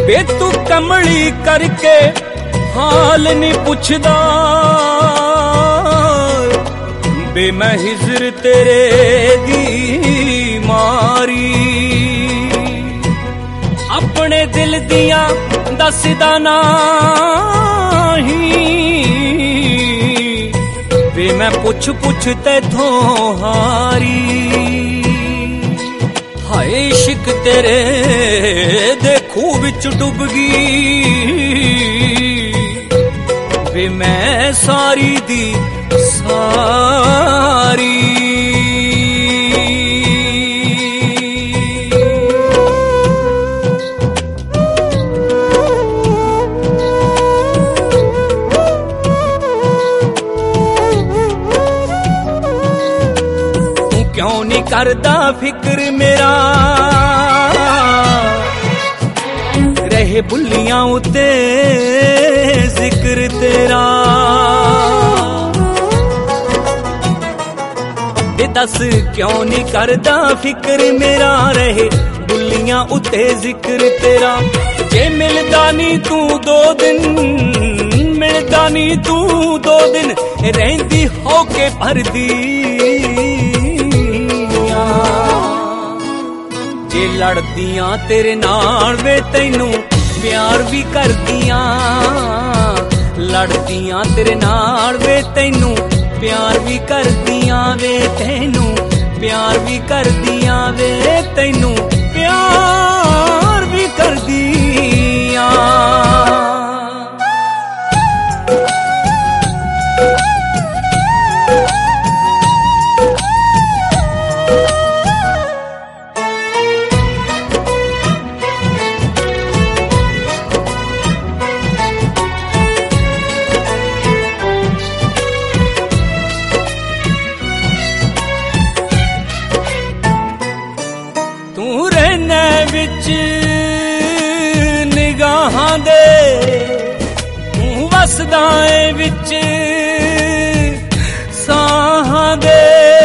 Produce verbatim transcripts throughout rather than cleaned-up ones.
वे तू कमली करके हाल नहीं पुछदा, बे मैं हिजर तेरे दी मारी। अपने दिल दियां दसदा नहीं, बे मैं पुछ पुछ तैथों हारी। हाय इश्क तेरे दे खूह विच डुब गई, वे मैं सारी दी सारी। तू क्यों नहीं करदा फिक्र मेरा, रहे बुल्लियां उते जिक्र तेरा। दस क्यों नहीं करदा फिक्र मेरा, रहे बुल्लियां उते जिक्र तेरा। जे मिलदा नी तू दो दिन, मिलदा नी तू दो दिन, रहंदी होके भरदी। जे लड़दियां तेरे नाल वे तैनू प्यार भी करदियां, लड़दियां तेरे नाल वे तैनू प्यार भी करदियां वे तैनू, प्यार भी करदियां वे तैनू, प्यार भी करदियां। निगाहां दे तू वसदा ऐ विच साहां दे,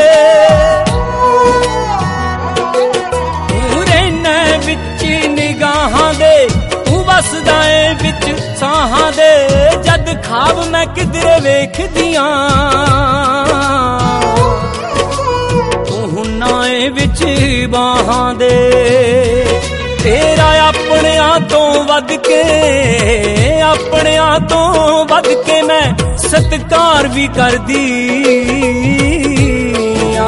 तू रहना विच निगाहां दे, तू वसदा ऐ विच साहां दे। जद खाब मैं किधरे वेखदियां, तू हुन्ना ऐ विच बाहां दे। तेरा अपने तो वध के, अपने तो वध के मैं सत्कार भी कर दियां।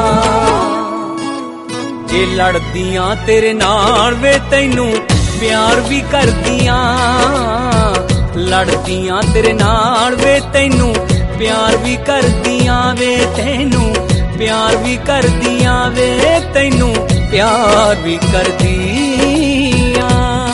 जे लड़दियां तेरे नाल वे तैनू प्यार भी कर दियां, लड़दियां तेरे नाल वे तैनू प्यार भी कर दियां वे तैनू, प्यार भी कर दियां वे तैनू, प्यार भी कर दियां।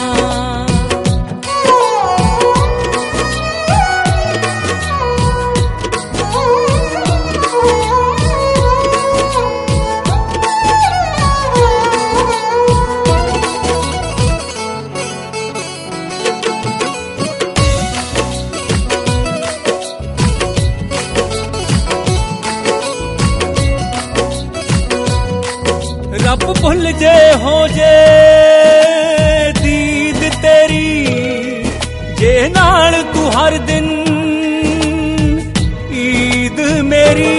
रब भुल जे हो जे दीद तेरी, जे नाल तू हर दिन ईद मेरी।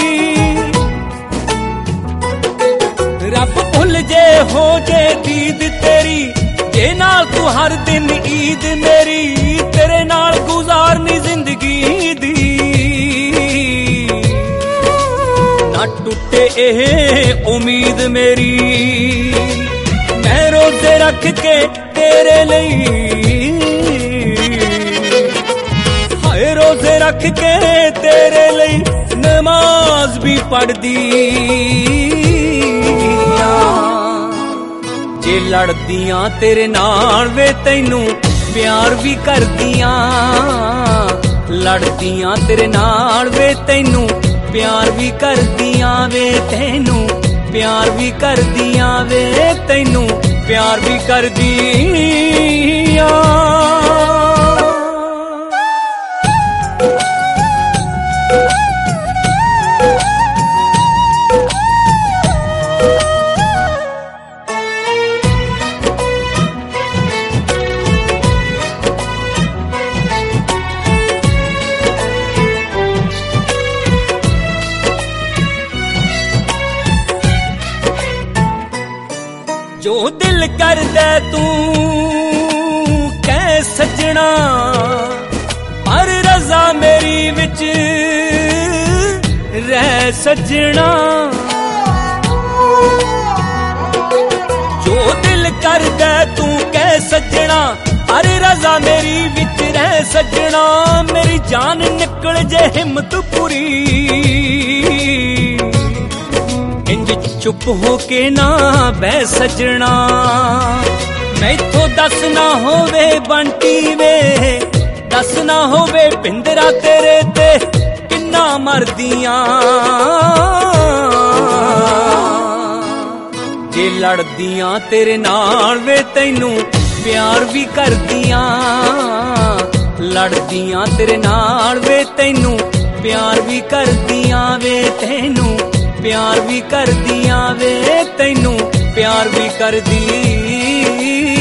रब भुल जे हो जे दीद तेरी, जे नाल तू हर दिन ईद मेरी। तेरे नाल गुजारनी जिंदगी दी, ना टुटे एह उम्मीद मेरी। मैं रोजे रख के तेरे लिए, हाय रोजे रख के तेरे लिए नमाज भी पढ़ दी। जे लड़दियां तेरे नाल वे तैनू प्यार भी कर दियां, लड़दियां तेरे नाल वे तैनू प्यार भी कर दियां वे तैनू, प्यार भी कर दियां वे तैनू, प्यार भी कर दियां। जो दिल करदा तू कह सजना, पर रजा मेरी विच रह सजना। जो दिल करदा तू कह सजना, पर रजा मेरी विच रह सजना। मेरी जान निकल जे हिम्मत पूरी, इंज चुप हो के ना बह सजना। मैथों दस ना होवे बंटी वे, दस ना होवे पिंदरा तेरे ते किन्ना मरदियां। जे लड़दियां तेरे नाल वे तैनू प्यार भी करदियां, लड़दियां तेरे नाल वे तैनू प्यार भी करदियां वे, तैनू प्यार भी करदियां वे, तैनू प्यार भी करदी।